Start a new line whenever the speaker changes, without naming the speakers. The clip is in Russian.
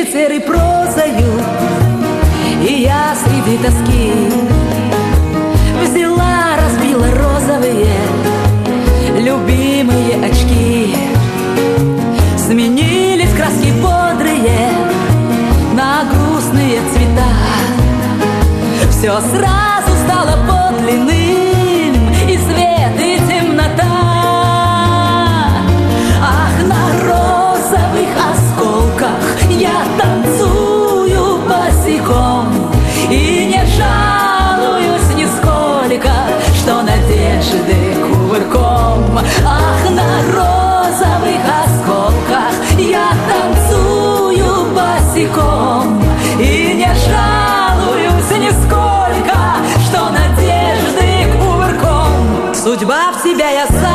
ветер и прозою, и я среди тоски взяла, разбила розовые любимые очки. Сменились краски бодрые на грустные цвета. Все сразу стало подлинным, и свет, и темнота. Ах, на розовых осколках я танцую босиком и не жалуюсь нисколько, что надежды кувырком. Ах, на розовых осколках я танцую босиком и не жалуюсь нисколько, что надежды кувырком. Судьба в тебя я сам